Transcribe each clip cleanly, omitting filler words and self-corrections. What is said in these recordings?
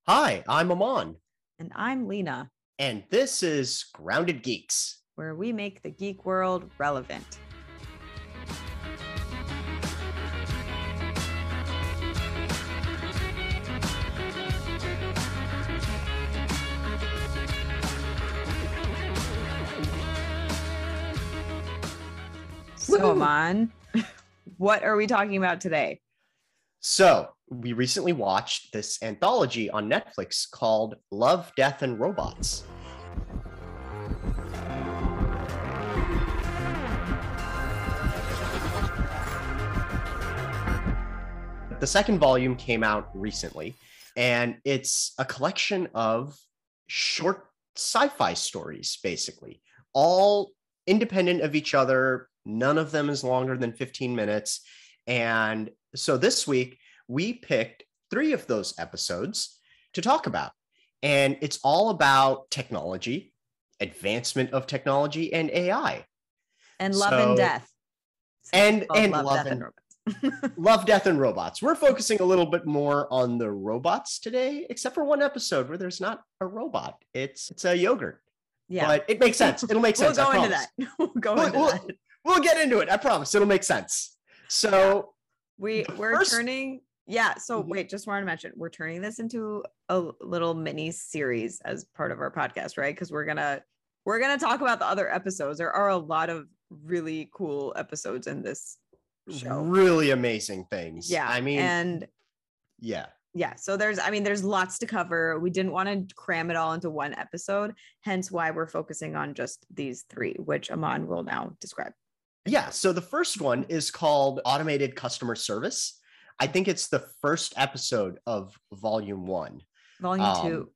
Hi, I'm Aman, And I'm Lena, and this is Grounded Geeks. where we make the geek world relevant. So, Woohoo! Aman, what are we talking about today? So, we recently watched this anthology on Netflix called Love, Death, and Robots. The second volume came out recently, and it's a collection of short sci-fi stories, basically, all independent of each other. None of them is longer than 15 minutes. And so this week, we picked 3 of those episodes to talk about. And it's all about technology, advancement of technology, and AI. And love and death. And love, love death, and robots. Love, Death, and Robots. We're focusing a little bit more on the robots today, except for one episode where there's not a robot. It's a yogurt. Yeah. But it makes sense. It'll make sense. We'll go into that. We'll get into it. I promise. It'll make sense. So we're turning. Yeah. So wait, just wanted to mention, we're turning this into a little mini series as part of our podcast, right? Because we're gonna talk about the other episodes. There are a lot of really cool episodes in this show. Really amazing things. Yeah. I mean, and yeah. So there's lots to cover. We didn't want to cram it all into one episode, hence why we're focusing on just these 3, which Aman will now describe. Yeah. So the first one is called Automated Customer Service. I think it's the first episode of Volume 1. Volume 2.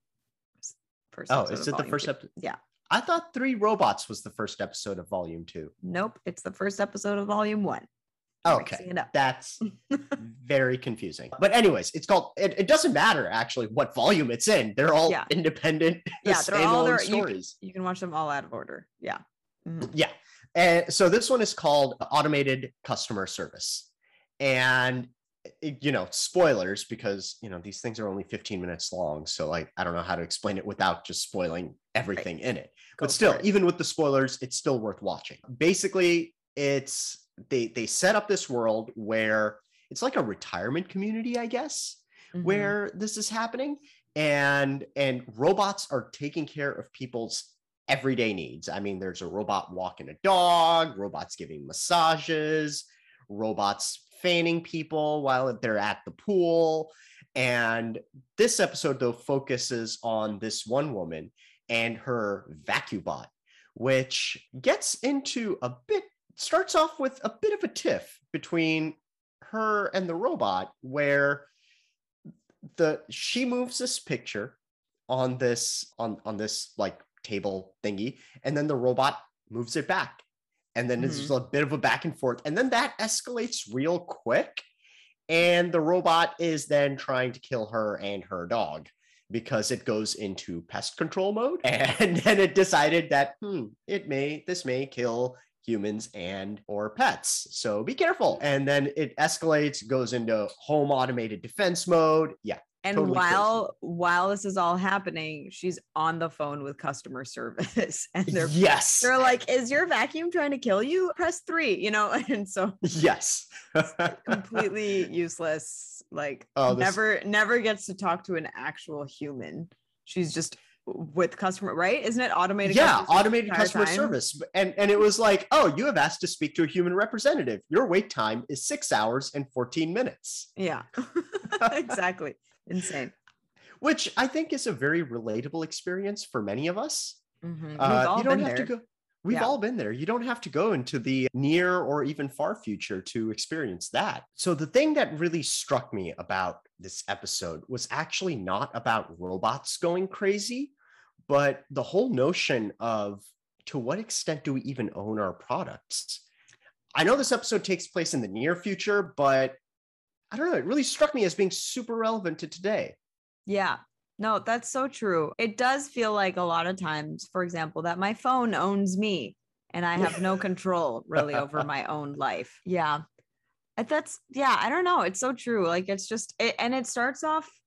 Is it the first episode? Yeah. I thought 3 Robots was the first episode of Volume 2. Nope. It's the first episode of Volume 1. Okay. That's very confusing. But anyways, it's called, it doesn't matter actually what volume it's in. They're all independent. Yeah. They're all their stories. You can watch them all out of order. Yeah. Mm-hmm. Yeah. And so this one is called Automated Customer Service. And spoilers, because these things are only 15 minutes long, so I don't know how to explain it without just spoiling everything in it. But still, even with the spoilers, it's still worth watching. Basically, it's they set up this world where it's like a retirement community, I guess, where this is happening, and robots are taking care of people's everyday needs. I mean, there's a robot walking a dog, robots giving massages, robots fanning people while they're at the pool. And this episode, though, focuses on this one woman and her VacuBot, which starts off with a bit of a tiff between her and the robot, where she moves this picture on this like table thingy, and then the robot moves it back. And then it's a bit of a back and forth. And then that escalates real quick. And the robot is then trying to kill her and her dog because it goes into pest control mode. And then it decided that, this may kill humans and or pets. So be careful. And then it escalates, goes into home automated defense mode. Yeah. And totally while this is all happening, she's on the phone with customer service, and they're like, "Is your vacuum trying to kill you? Press 3," and so completely useless. Like, never gets to talk to an actual human. She's just with customer, right? Isn't it automated? Yeah, automated customer service. And it was like, oh, you have asked to speak to a human representative. Your wait time is 6 hours and 14 minutes. Yeah, exactly. Insane. Which I think is a very relatable experience for many of us. Mm-hmm. You don't have to go. We've all been there. You don't have to go into the near or even far future to experience that. So the thing that really struck me about this episode was actually not about robots going crazy, but the whole notion of, to what extent do we even own our products? I know this episode takes place in the near future, but I don't know, it really struck me as being super relevant to today. Yeah, no, that's so true. It does feel like a lot of times, for example, that my phone owns me and I have no control really over my own life. Yeah. I don't know. It's so true. Like, it's just, and it starts off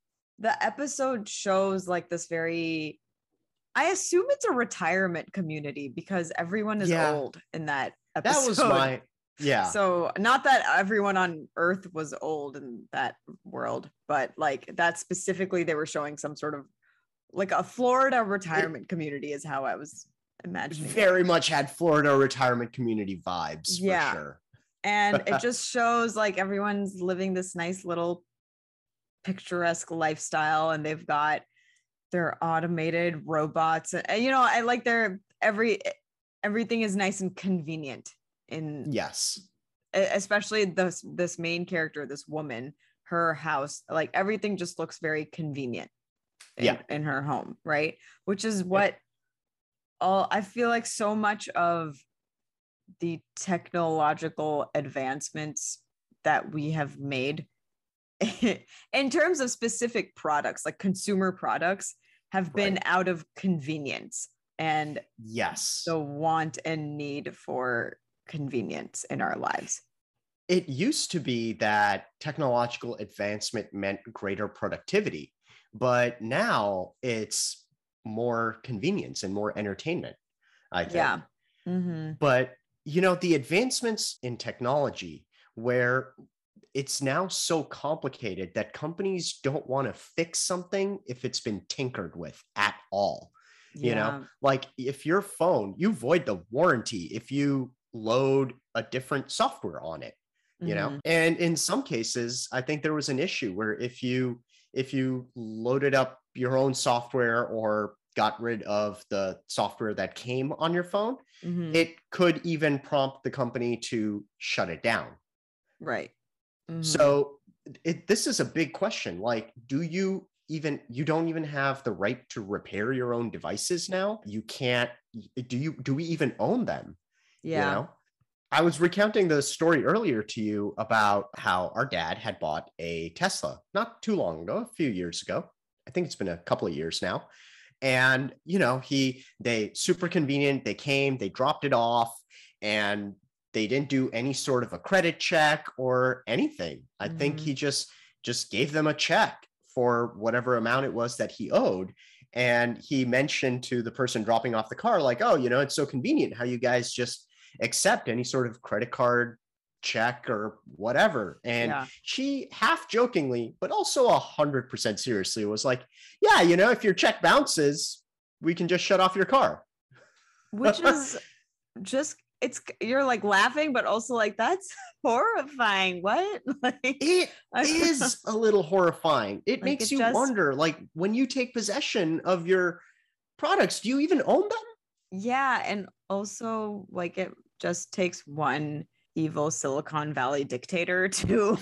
the episode shows like this very, I assume it's a retirement community because everyone is old in that episode. That was my, yeah. So not that everyone on Earth was old in that world, but like that specifically they were showing some sort of like a Florida retirement community is how I was imagining. Very much had Florida retirement community vibes for sure. And it just shows like everyone's living this nice little picturesque lifestyle, and they've got their automated robots. And, you know, I like their everything is nice and convenient in especially this main character, this woman, her house, like everything just looks very convenient in her home, right? Which is what I feel like so much of the technological advancements that we have made in terms of specific products, like consumer products, have been out of convenience and the want and need for convenience in our lives. It used to be that technological advancement meant greater productivity, but now it's more convenience and more entertainment, I think. Yeah. Mm-hmm. But, you know, the advancements in technology where it's now so complicated that companies don't want to fix something if it's been tinkered with at all. You know, like if your phone, you void the warranty if you load a different software on it, you know? And in some cases, I think there was an issue where if you loaded up your own software or got rid of the software that came on your phone, it could even prompt the company to shut it down. Right. So this is a big question. Like, you don't even have the right to repair your own devices now. You can't, do we even own them? Yeah. You know? I was recounting the story earlier to you about how our dad had bought a Tesla not too long ago, a few years ago. I think it's been a couple of years now. And, you know, they super convenient. They came, they dropped it off, and they didn't do any sort of a credit check or anything. I think he just gave them a check for whatever amount it was that he owed. And he mentioned to the person dropping off the car, like, oh, you know, it's so convenient how you guys just accept any sort of credit card check or whatever. And she half jokingly, but also 100% seriously was like, yeah, you know, if your check bounces, we can just shut off your car. Which is just, you're like laughing, but also like, that's horrifying. What? Like, it is a little horrifying. It makes you wonder, like, when you take possession of your products, do you even own them? Yeah. And also, like, it just takes one evil Silicon Valley dictator to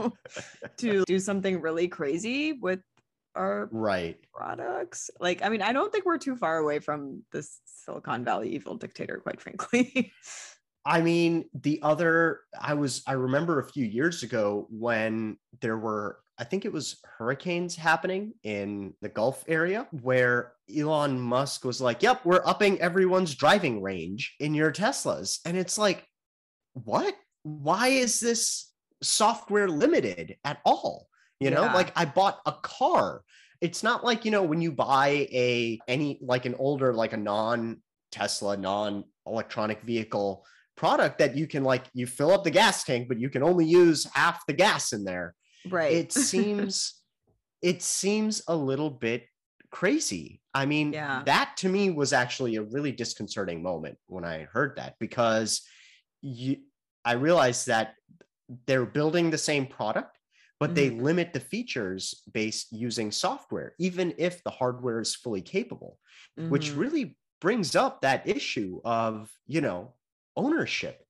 do something really crazy with our products. Like, I mean, I don't think we're too far away from this Silicon Valley evil dictator, quite frankly. I mean, I remember a few years ago when there were, I think it was hurricanes happening in the Gulf area, where Elon Musk was like, yep, we're upping everyone's driving range in your Teslas. And it's like, what? Why is this software limited at all? You know, like, I bought a car. It's not like, you know, when you buy an older, like a non-Tesla, non-electronic vehicle product that you can, like, you fill up the gas tank, but you can only use half the gas in there. Right. It seems a little bit crazy. I mean, that to me was actually a really disconcerting moment when I heard that, because I realized that they're building the same product, but they limit the features based using software, even if the hardware is fully capable, which really brings up that issue of, you know, ownership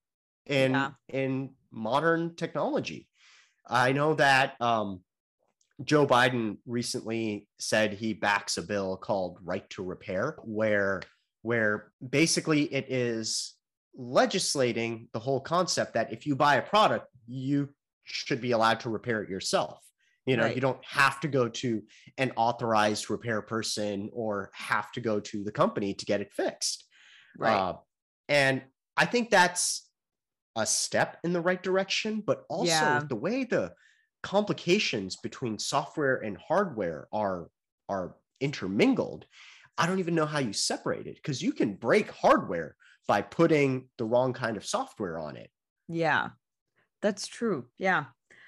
in modern technology. I know that Joe Biden recently said he backs a bill called Right to Repair, where basically it is legislating the whole concept that if you buy a product, you should be allowed to repair it yourself. You know, you don't have to go to an authorized repair person or have to go to the company to get it fixed. Right. And I think that's a step in the right direction, but also the way the complications between software and hardware are intermingled, I don't even know how you separate it, because you can break hardware by putting the wrong kind of software on it. Yeah, that's true. Yeah.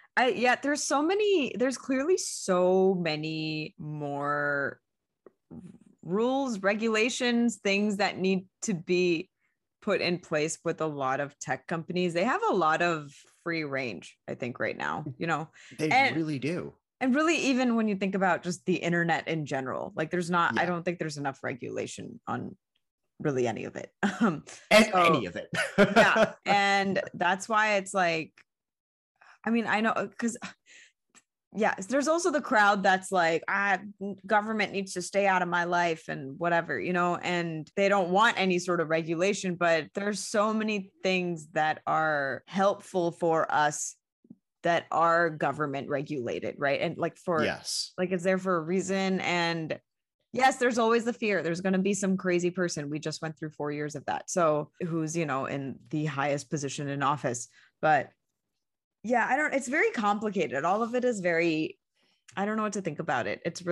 There's clearly so many more rules, regulations, things that need to be put in place with a lot of tech companies. They have a lot of free range, I think, right now, They really do. And really, even when you think about just the internet in general, like I don't think there's enough regulation on really any of it. Any of it. Yeah. And that's why it's like, I mean, I know, because there's also the crowd that's like, government needs to stay out of my life and whatever, and they don't want any sort of regulation, but there's so many things that are helpful for us that are government regulated, right? And like it's there for a reason. And yes, there's always the fear. There's going to be some crazy person. We just went through 4 years of that. So who's, in the highest position in office, but yeah, it's very complicated. All of it is I don't know what to think about it. It's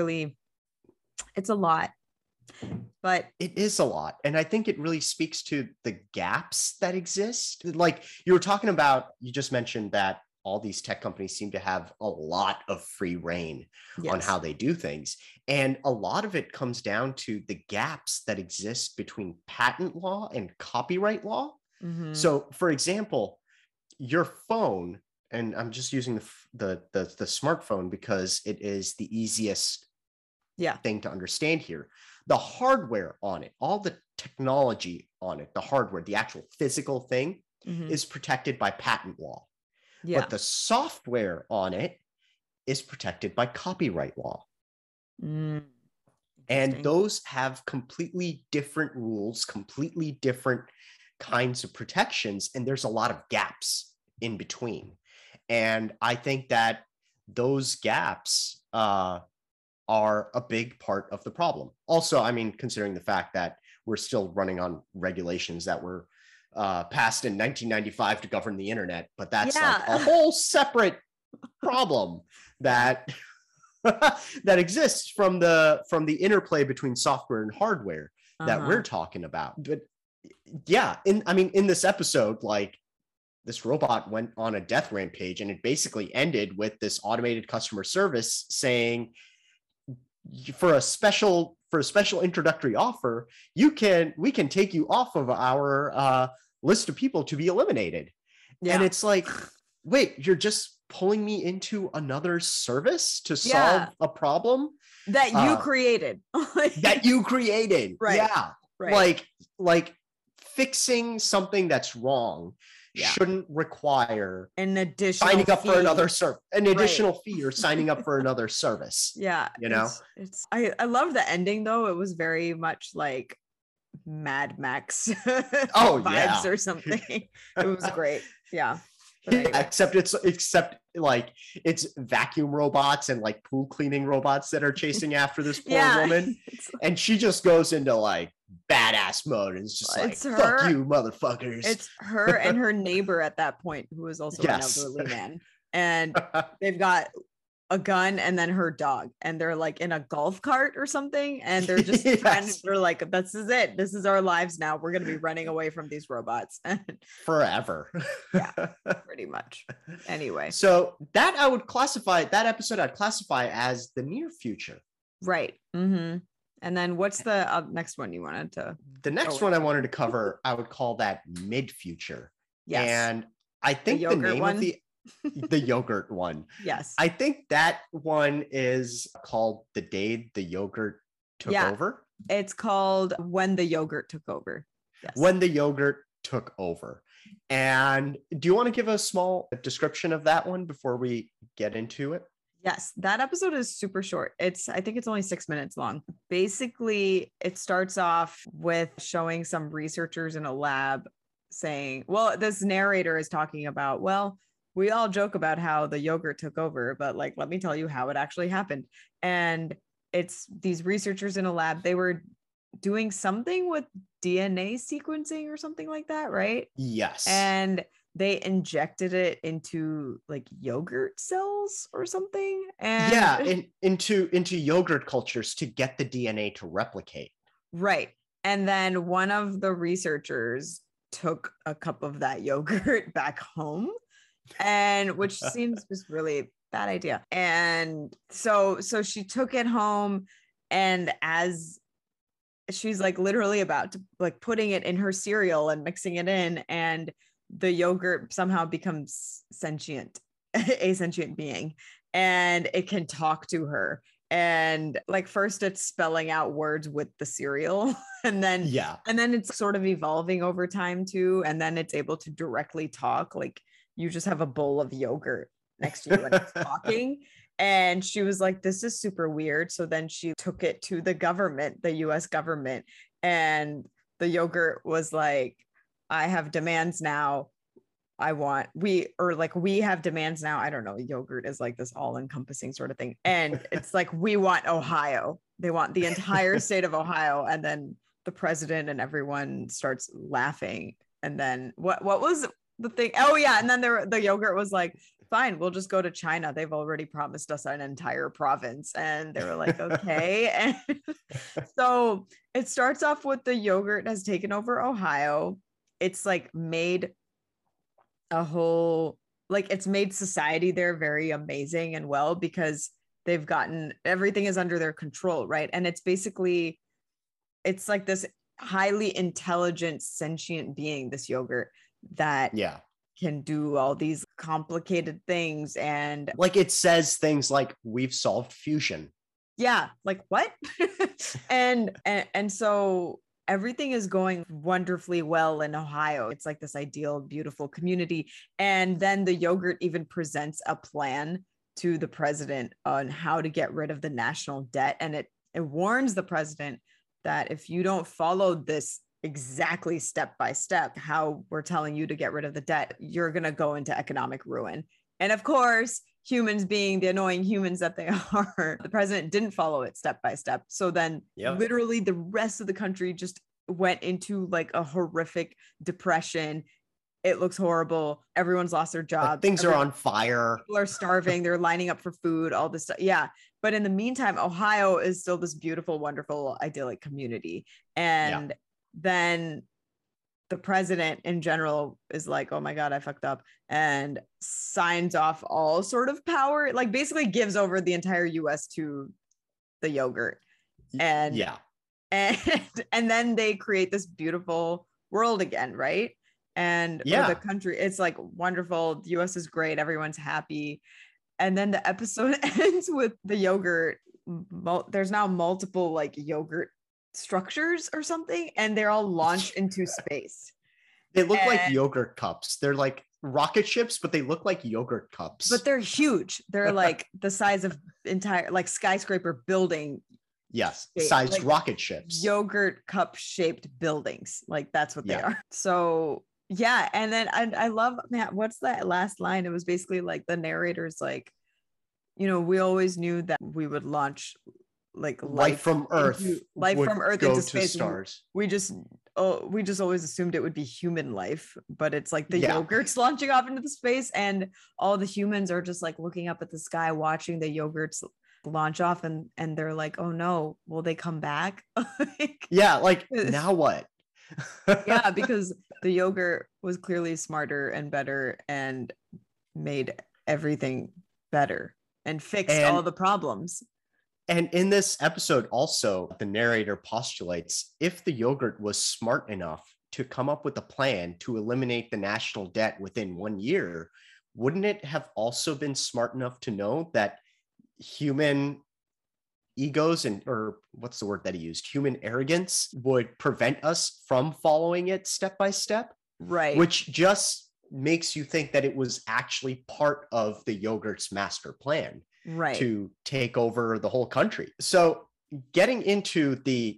a lot, but it is a lot. And I think it really speaks to the gaps that exist. Like you just mentioned that all these tech companies seem to have a lot of free reign on how they do things. And a lot of it comes down to the gaps that exist between patent law and copyright law. Mm-hmm. So for example, your phone, and I'm just using the smartphone because it is the easiest thing to understand here. The hardware on it, all the technology on it, the hardware, the actual physical thing is protected by patent law. Yeah. But the software on it is protected by copyright law. And those have completely different rules, completely different kinds of protections. And there's a lot of gaps in between. And I think that those gaps are a big part of the problem. Also, I mean, considering the fact that we're still running on regulations that were passed in 1995 to govern the internet, but that's like a whole separate problem that that exists from the interplay between software and hardware that we're talking about. But yeah, in this episode, like, this robot went on a death rampage, and it basically ended with this automated customer service saying, for a special introductory offer, we can take you off of our list of people to be eliminated. And it's like, wait, you're just pulling me into another service to solve a problem that you created. Right. Yeah. Right. Like fixing something that's wrong shouldn't require an additional signing up for another additional fee or signing up for another service. Yeah. I love the ending though. It was very much like Mad Max vibes or something. It was great. Yeah. Anyway. Except like it's vacuum robots and like pool cleaning robots that are chasing after this poor woman, and she just goes into like badass mode and it's just like, fuck you motherfuckers. It's her and her neighbor at that point, who is also an elderly man, and they've got a gun and then her dog, and they're like in a golf cart or something, and they're just they're like, this is it, this is our lives now, we're going to be running away from these robots forever. Yeah, pretty much. Anyway, so that episode I'd classify as the near future, right? And then what's the next one you wanted to? The next one I wanted to cover, I would call that mid-future. Yes. And I think the name of the yogurt one. Yes. I think that one is called The Day the Yogurt Took Over. It's called When the Yogurt Took Over. Yes. When the Yogurt Took Over. And do you want to give a small description of that one before we get into it? Yes, that episode is super short. I think it's only 6 minutes long. Basically, it starts off with showing some researchers in a lab saying, well, this narrator is talking about, well, we all joke about how the yogurt took over, but like, let me tell you how it actually happened. And it's these researchers in a lab. They were doing something with DNA sequencing or something like that, right? Yes. And they injected it into like yogurt cells or something. And yeah, into yogurt cultures to get the DNA to replicate. Right. And then one of the researchers took a cup of that yogurt back home, and which seems just really bad idea. And so she took it home, and as she's like literally about to like putting it in her cereal and mixing it in, and the yogurt somehow becomes sentient, a sentient being, and it can talk to her. And like first it's spelling out words with the cereal, and then it's sort of evolving over time too, and then it's able to directly talk. Like you just have a bowl of yogurt next to you and it's talking. And she was like, this is super weird. So then she took it to the government, the US government, and the yogurt was like, I have demands now. We have demands now. I don't know. Yogurt is like this all encompassing sort of thing. And it's like, we want Ohio. They want the entire state of Ohio. And then the president and everyone starts laughing. And then what was the thing? Oh yeah. And then the yogurt was like, fine, we'll just go to China. They've already promised us an entire province. And they were like, okay. And so it starts off with the yogurt has taken over Ohio. It's like made a whole, like it's made society there very amazing and well, because they've gotten, everything is under their control, right? And it's basically, it's like this highly intelligent, sentient being, this yogurt that can do all these complicated things. And like it says things like, we've solved fusion. Yeah, like what? and so everything is going wonderfully well in Ohio. It's like this ideal, beautiful community. And then the yogurt even presents a plan to the president on how to get rid of the national debt. And it warns the president that if you don't follow this exactly step by step, how we're telling you to get rid of the debt, you're going to go into economic ruin. And of course, humans being the annoying humans that they are, the president didn't follow it step by step. So then literally the rest of the country just went into like a horrific depression. It looks horrible. Everyone's lost their jobs. Like things are on fire. People are starving. They're lining up for food, all this stuff. Yeah. But in the meantime, Ohio is still this beautiful, wonderful, idyllic community. And then the president in general is like, oh my God, I fucked up, and signs off all sort of power, like basically gives over the entire US to the yogurt. And and then they create this beautiful world again, right? And the country, it's like wonderful. The US is great. Everyone's happy. And then the episode ends with the yogurt. There's now multiple like yogurt structures or something, and they're all launched into space. They look like yogurt cups. They're like rocket ships, but they look like yogurt cups. But they're huge. They're like the size of entire like skyscraper building. Yes, sized like rocket ships. Yogurt cup shaped buildings. Like that's what they are. So yeah, and then I love, man, what's that last line? It was basically like the narrator's like, you know, we always knew that we would launch like life from Earth into space. Stars. We just always assumed it would be human life, but it's like the yogurts launching off into the space, and all the humans are just like looking up at the sky, watching the yogurts launch off, and they're like, oh no, will they come back? like now what? Yeah, because the yogurt was clearly smarter and better and made everything better and fixed all the problems. And in this episode, also, the narrator postulates if the yogurt was smart enough to come up with a plan to eliminate the national debt within 1 year, wouldn't it have also been smart enough to know that human egos or what's the word that he used? Human arrogance would prevent us from following it step by step? Right. Which just makes you think that it was actually part of the yogurt's master plan. Right. To take over the whole country. So getting into the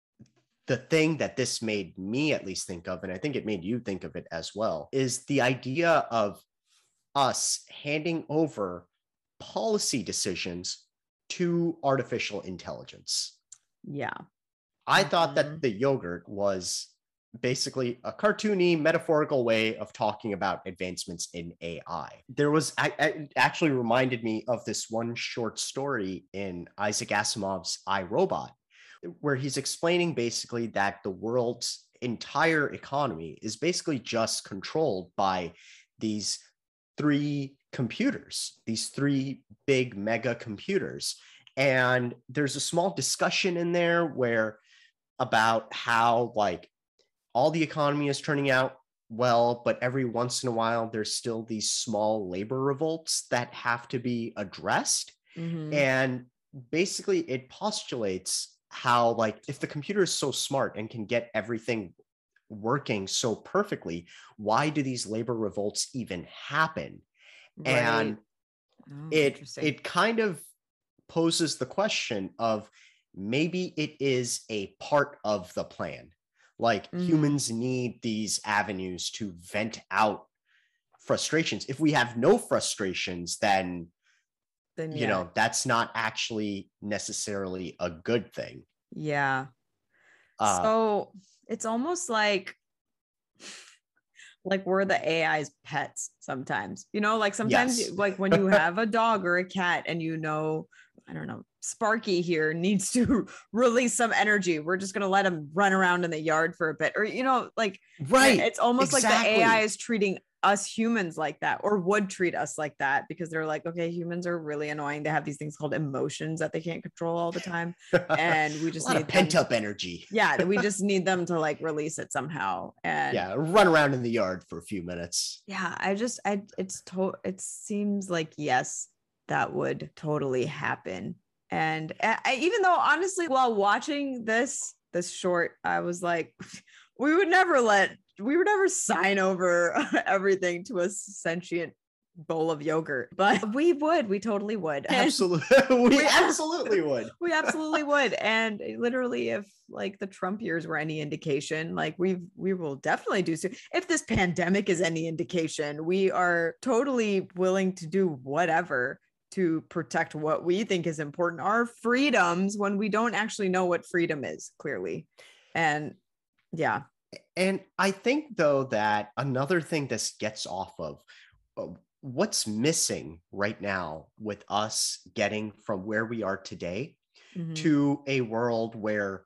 thing that this made me at least think of, and I think it made you think of it as well, is the idea of us handing over policy decisions to artificial intelligence. Yeah. I thought that the yogurt was basically a cartoony, metaphorical way of talking about advancements in AI. I actually reminded me of this one short story in Isaac Asimov's I, Robot, where he's explaining basically that the world's entire economy is basically just controlled by these three computers, these three big mega computers. And there's a small discussion in there where about how like all the economy is turning out well, but every once in a while there's still these small labor revolts that have to be addressed. Mm-hmm. And basically it postulates how like if the computer is so smart and can get everything working so perfectly, why do these labor revolts even happen? Right. And it kind of poses the question of maybe it is a part of the plan. Like humans need these avenues to vent out frustrations. If we have no frustrations, then you know, that's not actually necessarily a good thing. Yeah. So it's almost like we're the AI's pets sometimes, you know, like sometimes yes. like when you have a dog or a cat and you know, I don't know, Sparky here needs to release some energy. We're just going to let him run around in the yard for a bit, or, you know, like, right. It's almost exactly. like the AI is treating us humans like that, or would treat us like that, because they're like, okay, humans are really annoying. They have these things called emotions that they can't control all the time. And we just need pent up energy. Yeah. We just need them to like release it somehow. And run around in the yard for a few minutes. Yeah. It seems like, yes, that would totally happen. And even though honestly, while watching this short, I was like, we would never sign over everything to a sentient bowl of yogurt, but we totally would. Absolutely. We absolutely would. We absolutely would. And literally, if like the Trump years were any indication, like we will definitely do so. If this pandemic is any indication, we are totally willing to do whatever to protect what we think is important, our freedoms, when we don't actually know what freedom is, clearly. And yeah. And I think, though, that another thing this gets off of what's missing right now with us getting from where we are today to a world where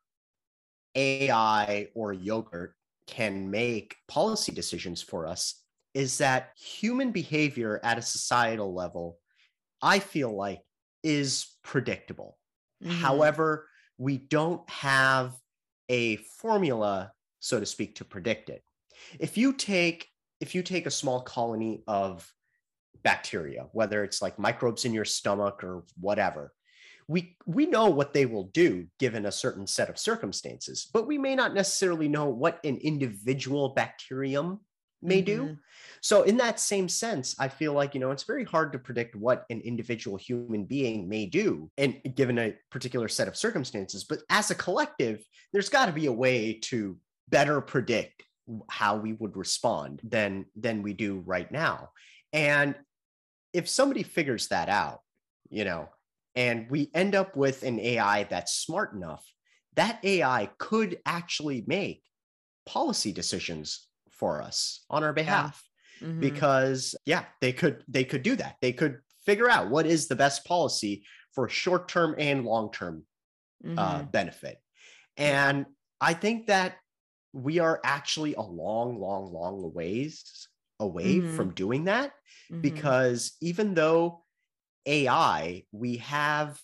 AI or yogurt can make policy decisions for us is that human behavior at a societal level, I feel like, is predictable. However, we don't have a formula, so to speak, to predict it. If you take a small colony of bacteria, whether it's like microbes in your stomach or whatever, we know what they will do given a certain set of circumstances, but we may not necessarily know what an individual bacterium may do. So in that same sense, I feel like, you know, it's very hard to predict what an individual human being may do and given a particular set of circumstances. But as a collective, there's got to be a way to better predict how we would respond than we do right now. And if somebody figures that out, you know, and we end up with an AI that's smart enough, that AI could actually make policy decisions for us on our behalf. Because they could do that. They could figure out what is the best policy for short-term and long-term benefit. And I think that we are actually a long ways away from doing that, because even though AI, we have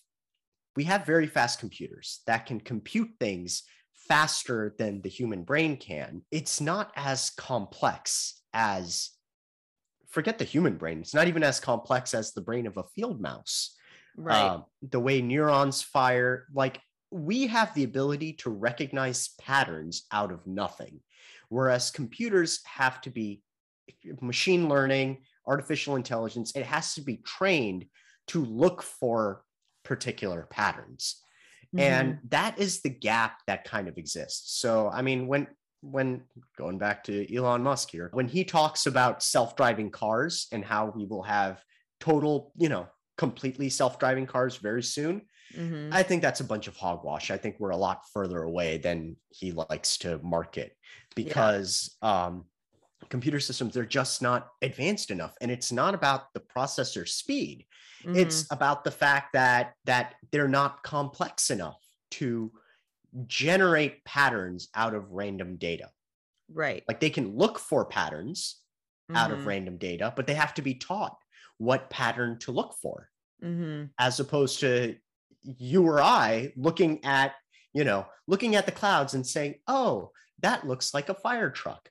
very fast computers that can compute things faster than the human brain can. It's not as complex as, forget the human brain, it's not even as complex as the brain of a field mouse. Right. The way neurons fire, like, we have the ability to recognize patterns out of nothing, whereas computers have to be machine learning, artificial intelligence. It has to be trained to look for particular patterns. And that is the gap that kind of exists. So, I mean, when going back to Elon Musk here, when he talks about self-driving cars and how we will have total, you know, completely self-driving cars very soon. Mm-hmm. I think that's a bunch of hogwash. I think we're a lot further away than he likes to market, because computer systems, they're just not advanced enough. And it's not about the processor speed. Mm-hmm. It's about the fact that they're not complex enough to generate patterns out of random data. Right. Like they can look for patterns out of Mm-hmm. random data, but they have to be taught what pattern to look for, Mm-hmm. as opposed to you or I looking at the clouds and saying, oh, that looks like a fire truck.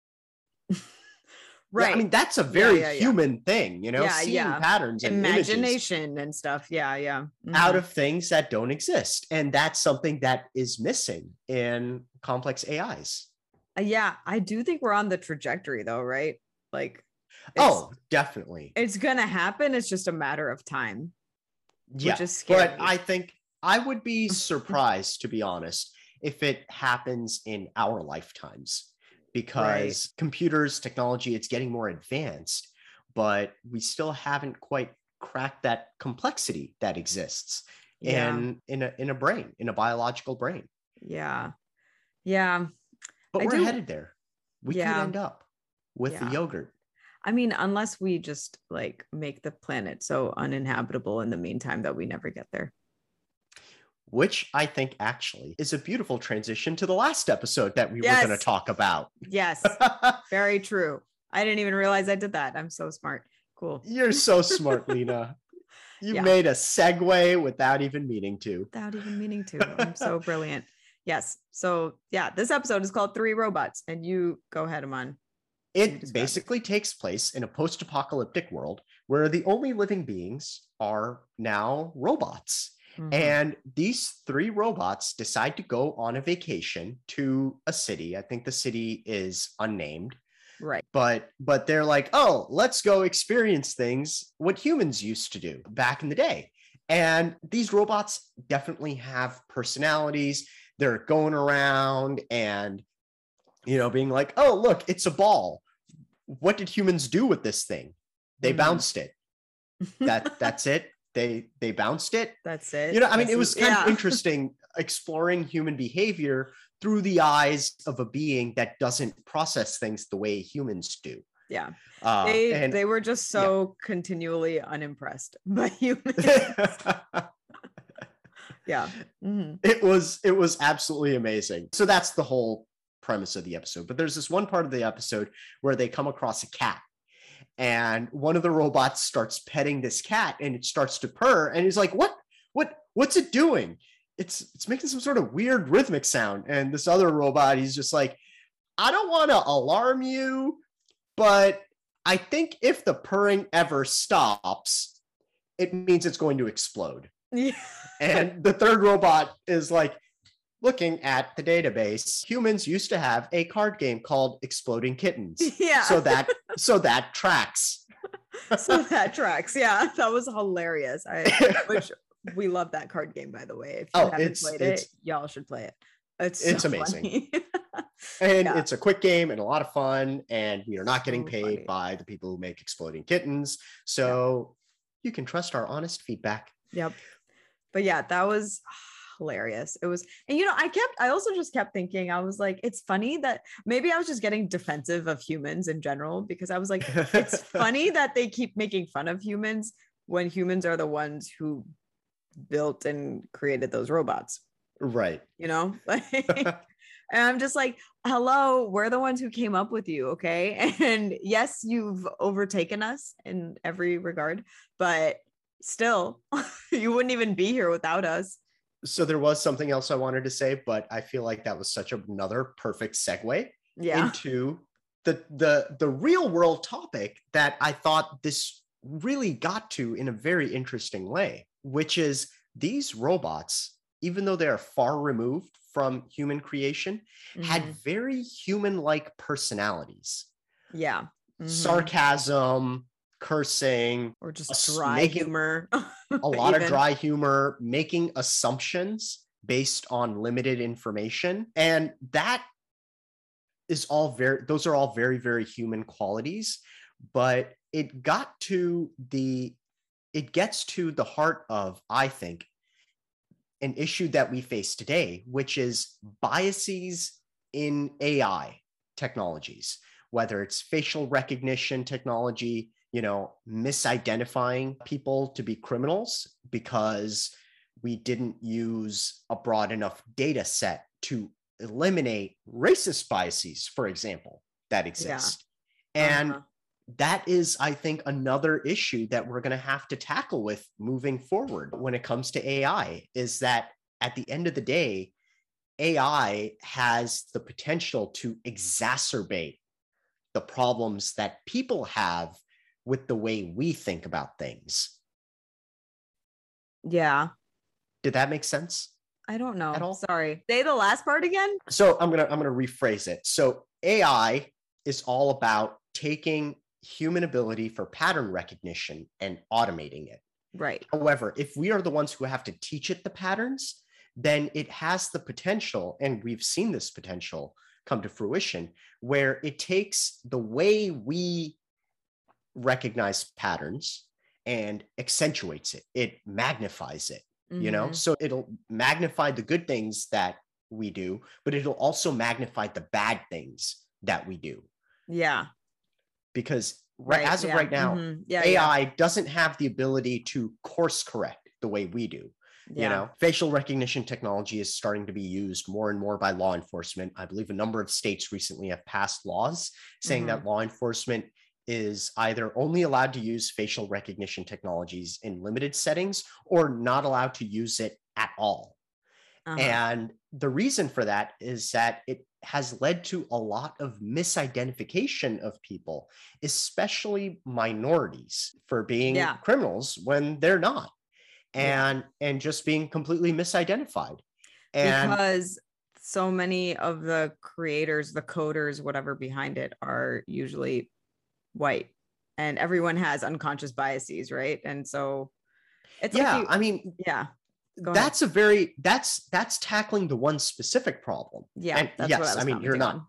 Right. Yeah, I mean, that's a very human thing, seeing patterns and imagination and stuff. Mm-hmm. out of things that don't exist. And that's something that is missing in complex AIs. Yeah, I do think we're on the trajectory though, right? Like, definitely. It's gonna happen. It's just a matter of time. Yeah, which is scary. But I think I would be surprised, to be honest, if it happens in our lifetimes, because computers, technology, it's getting more advanced, but we still haven't quite cracked that complexity that exists in a brain, in a biological brain. Yeah. But we're headed there. We could end up with the yogurt. I mean, unless we just like make the planet so uninhabitable in the meantime that we never get there. Which I think actually is a beautiful transition to the last episode that we were going to talk about. Yes, very true. I didn't even realize I did that. I'm so smart. Cool. You're so smart, Lena. You made a segue without even meaning to. I'm so brilliant. Yes. So this episode is called 3 Robots, and you go ahead, Aman. It basically takes place in a post-apocalyptic world where the only living beings are now robots. Mm-hmm. And these 3 robots decide to go on a vacation to a city. I think the city is unnamed. Right. But they're like, oh, let's go experience things what humans used to do back in the day. And these robots definitely have personalities. They're going around and, being like, oh, look, it's a ball. What did humans do with this thing? They bounced it. That's it. They bounced it. That's it. It was kind of interesting exploring human behavior through the eyes of a being that doesn't process things the way humans do. Yeah. They were just so continually unimpressed by humans. Yeah. Mm-hmm. It was absolutely amazing. So that's the whole premise of the episode. But there's this one part of the episode where they come across a cat, and one of the robots starts petting this cat, and it starts to purr, and he's like, what's it doing? It's making some sort of weird rhythmic sound. And this other robot, he's just like, I don't want to alarm you, but I think if the purring ever stops, it means it's going to explode. Yeah. And the third robot is like, looking at the database, humans used to have a card game called Exploding Kittens. Yeah. So that tracks. So that tracks. Yeah. That was hilarious. Which we love that card game, by the way. If you haven't played it, y'all should play it. It's amazing. And it's a quick game and a lot of fun. And we are not getting paid by the people who make Exploding Kittens. So you can trust our honest feedback. Yep. But that was hilarious. It was, and I also just kept thinking, I was like, it's funny that maybe I was just getting defensive of humans in general, because I was like, it's funny that they keep making fun of humans when humans are the ones who built and created those robots. Right. And I'm just like, hello, we're the ones who came up with you. Okay. And yes, you've overtaken us in every regard, but still you wouldn't even be here without us. So there was something else I wanted to say, but I feel like that was such another perfect segue into the real world topic that I thought this really got to in a very interesting way, which is these robots, even though they are far removed from human creation, had very human-like personalities. Yeah. Mm-hmm. Sarcasm, cursing, or just dry humor. A lot of dry humor, making assumptions based on limited information. And that is those are all very, very human qualities. But it got to the it gets to the heart of, I think, an issue that we face today, which is biases in AI technologies, whether it's facial recognition technology, misidentifying people to be criminals because we didn't use a broad enough data set to eliminate racist biases, for example, that exist. Yeah. And that is, I think, another issue that we're going to have to tackle with moving forward when it comes to AI, is that at the end of the day, AI has the potential to exacerbate the problems that people have with the way we think about things. Yeah. Did that make sense? I don't know. At all? Sorry. Say the last part again. So I'm gonna rephrase it. So AI is all about taking human ability for pattern recognition and automating it. Right. However, if we are the ones who have to teach it the patterns, then it has the potential, and we've seen this potential come to fruition, where it takes the way we recognize patterns and accentuates it. It magnifies it, so it'll magnify the good things that we do, but it'll also magnify the bad things that we do. Yeah. Because as of right now, AI doesn't have the ability to course correct the way we do. Yeah. Facial recognition technology is starting to be used more and more by law enforcement. I believe a number of states recently have passed laws saying that law enforcement is either only allowed to use facial recognition technologies in limited settings or not allowed to use it at all. And the reason for that is that it has led to a lot of misidentification of people, especially minorities, for being criminals when they're not, and just being completely misidentified. And because so many of the creators, the coders, whatever behind it, are usually white, and everyone has unconscious biases, right? And so it's that's that's tackling the one specific problem. Yeah. And yes, I mean, you're not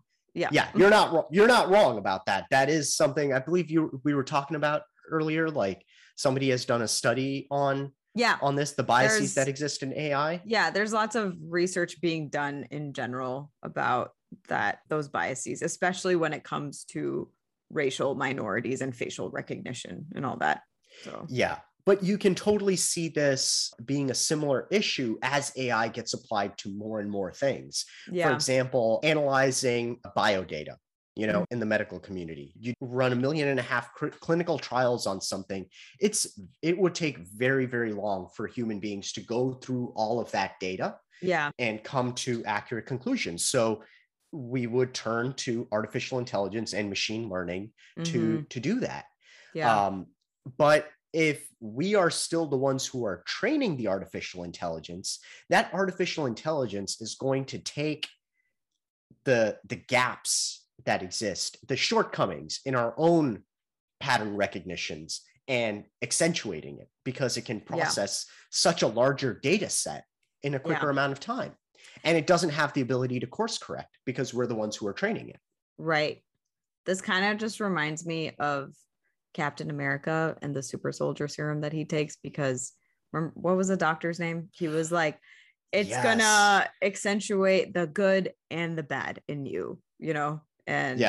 wrong about that. That is something I believe we were talking about earlier. Like, somebody has done a study on this, the biases that exist in AI. Yeah, there's lots of research being done in general about those biases, especially when it comes to racial minorities and facial recognition and all that. So yeah. But you can totally see this being a similar issue as AI gets applied to more and more things. Yeah. For example, analyzing biodata, in the medical community. You run 1.5 million clinical trials on something. It would take very, very long for human beings to go through all of that data and come to accurate conclusions. So we would turn to artificial intelligence and machine learning to do that. Yeah. But if we are still the ones who are training the artificial intelligence, that artificial intelligence is going to take the gaps that exist, the shortcomings in our own pattern recognitions, and accentuating it, because it can process such a larger data set in a quicker amount of time. And it doesn't have the ability to course correct because we're the ones who are training it. Right. This kind of just reminds me of Captain America and the super soldier serum that he takes, because what was the doctor's name? He was like, it's gonna accentuate the good and the bad in you, and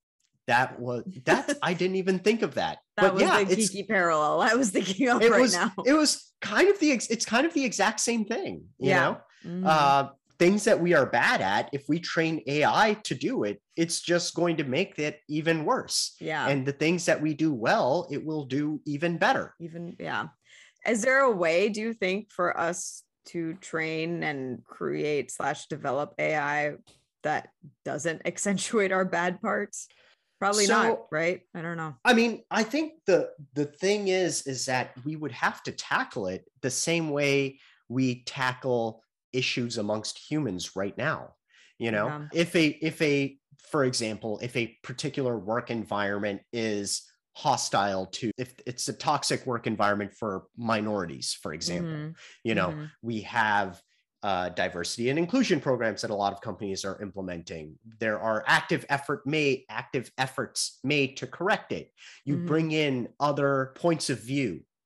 that's I didn't even think of that. That was the geeky parallel I was thinking of now. It was kind of the exact same thing, you know? Things that we are bad at, if we train AI to do it, it's just going to make it even worse. Yeah. And the things that we do well, it will do even better. Is there a way, do you think, for us to train and create / develop AI that doesn't accentuate our bad parts? Probably not, right? I don't know. I mean, I think the thing is that we would have to tackle it the same way we tackle issues amongst humans right now. If for example, if a particular work environment is hostile to, if it's a toxic work environment for minorities, for example, we have diversity and inclusion programs that a lot of companies are implementing. There are active efforts made to correct it. You bring in other points of view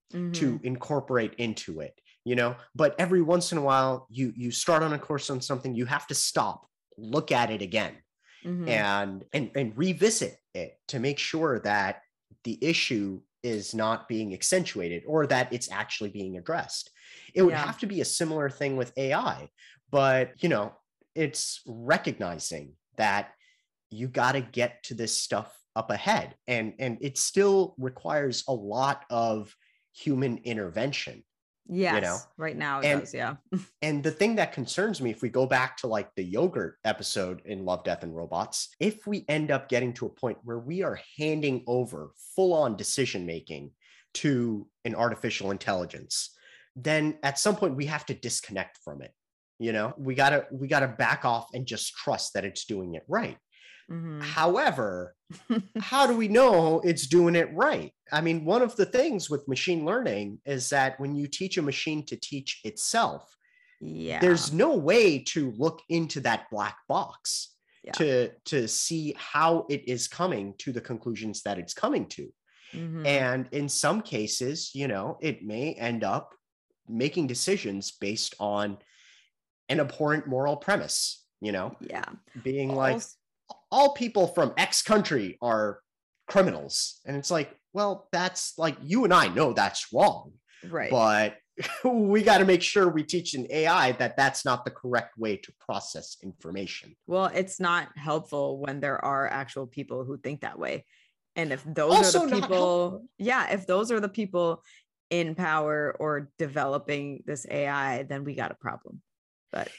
to incorporate into it, but every once in a while you start on a course on something, you have to stop, look at it again, and revisit it to make sure that the issue is not being accentuated or that it's actually being addressed. It would have to be a similar thing with AI, but it's recognizing that you got to get to this stuff up ahead, and it still requires a lot of human intervention. Right now it does. And the thing that concerns me, if we go back to like the yogurt episode in Love, Death, and Robots, if we end up getting to a point where we are handing over full-on decision making to an artificial intelligence, then at some point we have to disconnect from it. We gotta back off and just trust that it's doing it right. However, how do we know it's doing it right? I mean, one of the things with machine learning is that when you teach a machine to teach itself, there's no way to look into that black box to see how it is coming to the conclusions that it's coming to. And in some cases, it may end up making decisions based on an abhorrent moral premise, being like, all people from X country are criminals. And it's like, well, that's like, you and I know that's wrong. Right. But we got to make sure we teach an AI that that's not the correct way to process information. Well, it's not helpful when there are actual people who think that way. And if those are the people, if those are the people in power or developing this AI, then we got a problem. But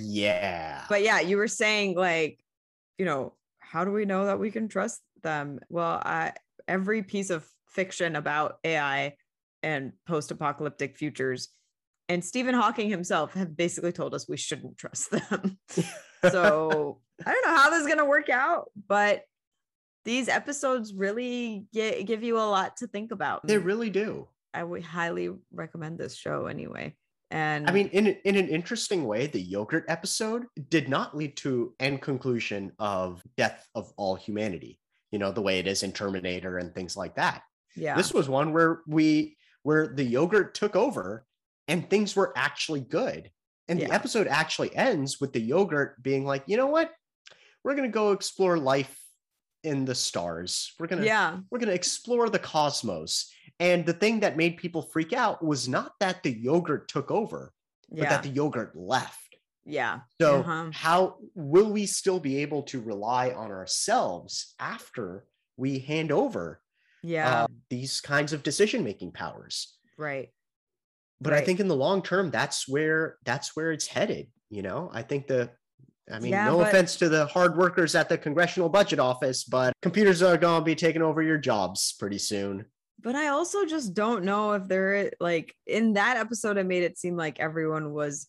you were saying like, how do we know that we can trust them? Well, every piece of fiction about AI and post-apocalyptic futures and Stephen Hawking himself have basically told us we shouldn't trust them. So I don't know how this is going to work out, but these episodes really give you a lot to think about. They really do. I would highly recommend this show anyway. And I mean, in an interesting way, the yogurt episode did not lead to end conclusion of death of all humanity, the way it is in Terminator and things like that. Yeah. This was one where the yogurt took over and things were actually good. And the episode actually ends with the yogurt being like, you know what? We're going to go explore life in the stars. We're going to explore the cosmos. And the thing that made people freak out was not that the yogurt took over, but that the yogurt left. Yeah. So how will we still be able to rely on ourselves after we hand over these kinds of decision-making powers? Right. But I think in the long term, that's where it's headed. I think no offense to the hard workers at the Congressional Budget Office, but computers are going to be taking over your jobs pretty soon. But I also just don't know if they're like, in that episode, it made it seem like everyone was,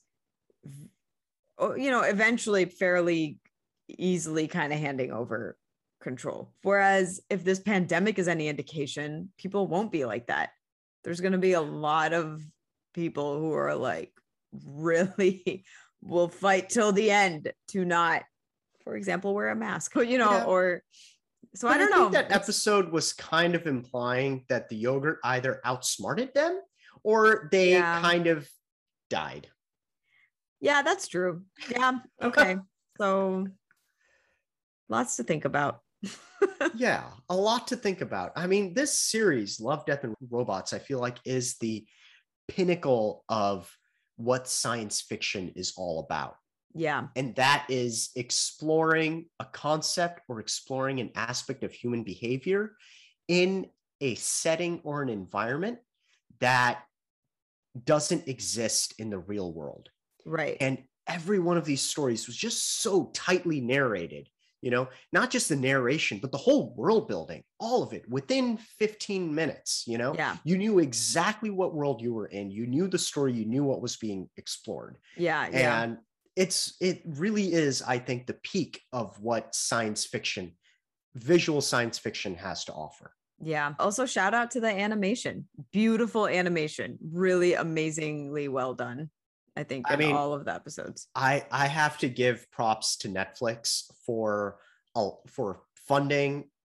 eventually fairly easily kind of handing over control. Whereas if this pandemic is any indication, people won't be like that. There's going to be a lot of people who are like, really will fight till the end to not, for example, wear a mask, or so I don't know. That episode was kind of implying that the yogurt either outsmarted them or they kind of died. Yeah, that's true. Yeah. Okay. So lots to think about. Yeah, a lot to think about. I mean, this series, Love, Death, and Robots, I feel like is the pinnacle of what science fiction is all about. Yeah. And that is exploring a concept or exploring an aspect of human behavior in a setting or an environment that doesn't exist in the real world. Right. And every one of these stories was just so tightly narrated, not just the narration, but the whole world building, all of it within 15 minutes, you knew exactly what world you were in. You knew the story, you knew what was being explored. Yeah. And it really is, I think, the peak of what visual science fiction has to offer. Yeah. Also, shout out to the animation. Beautiful animation. Really amazingly well done, I think, in all of the episodes. I have to give props to Netflix for funding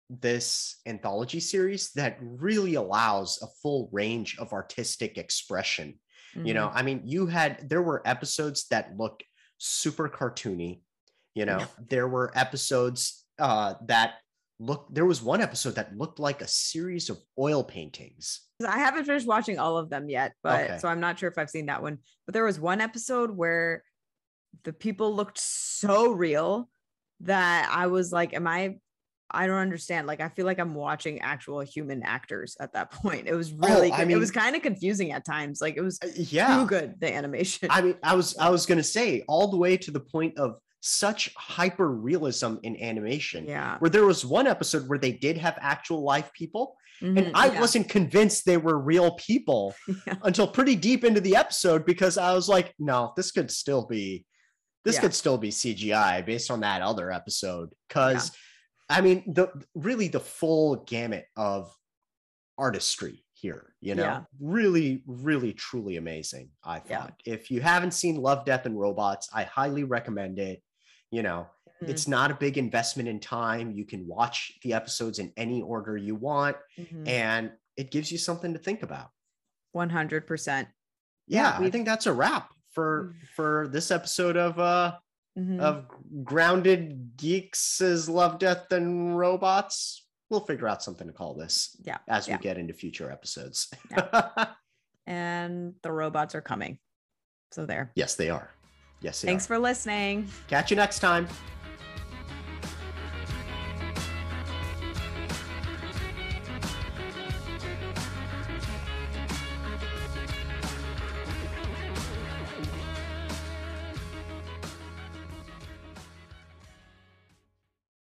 this anthology series that really allows a full range of artistic expression. You know, I mean, there were episodes that looked super cartoony. You know, there were episodes there was one episode that looked like a series of oil paintings. I haven't finished watching all of them yet, but so I'm not sure if I've seen that one. But there was one episode where the people looked so real that I was like, I don't understand. Like, I feel like I'm watching actual human actors at that point. It was really good. It was kind of confusing at times. Like, it was too good, the animation. I mean, I was going to say, all the way to the point of such hyper realism in animation, where there was one episode where they did have actual live people. And I wasn't convinced they were real people until pretty deep into the episode, because I was like, no, this could still be CGI based on that other episode. Because I mean, the full gamut of artistry here, you know, really, really, truly amazing. I thought, if you haven't seen Love, Death, and Robots, I highly recommend it. You know, it's not a big investment in time. You can watch the episodes in any order you want, and it gives you something to think about. 100%. Yeah, I think that's a wrap for this episode of Grounded Geeks' Love, Death, and Robots. We'll figure out something to call this as we get into future episodes. And the robots are coming. So there. Yes, they are. Yes, they Thanks are. for listening. Catch you next time.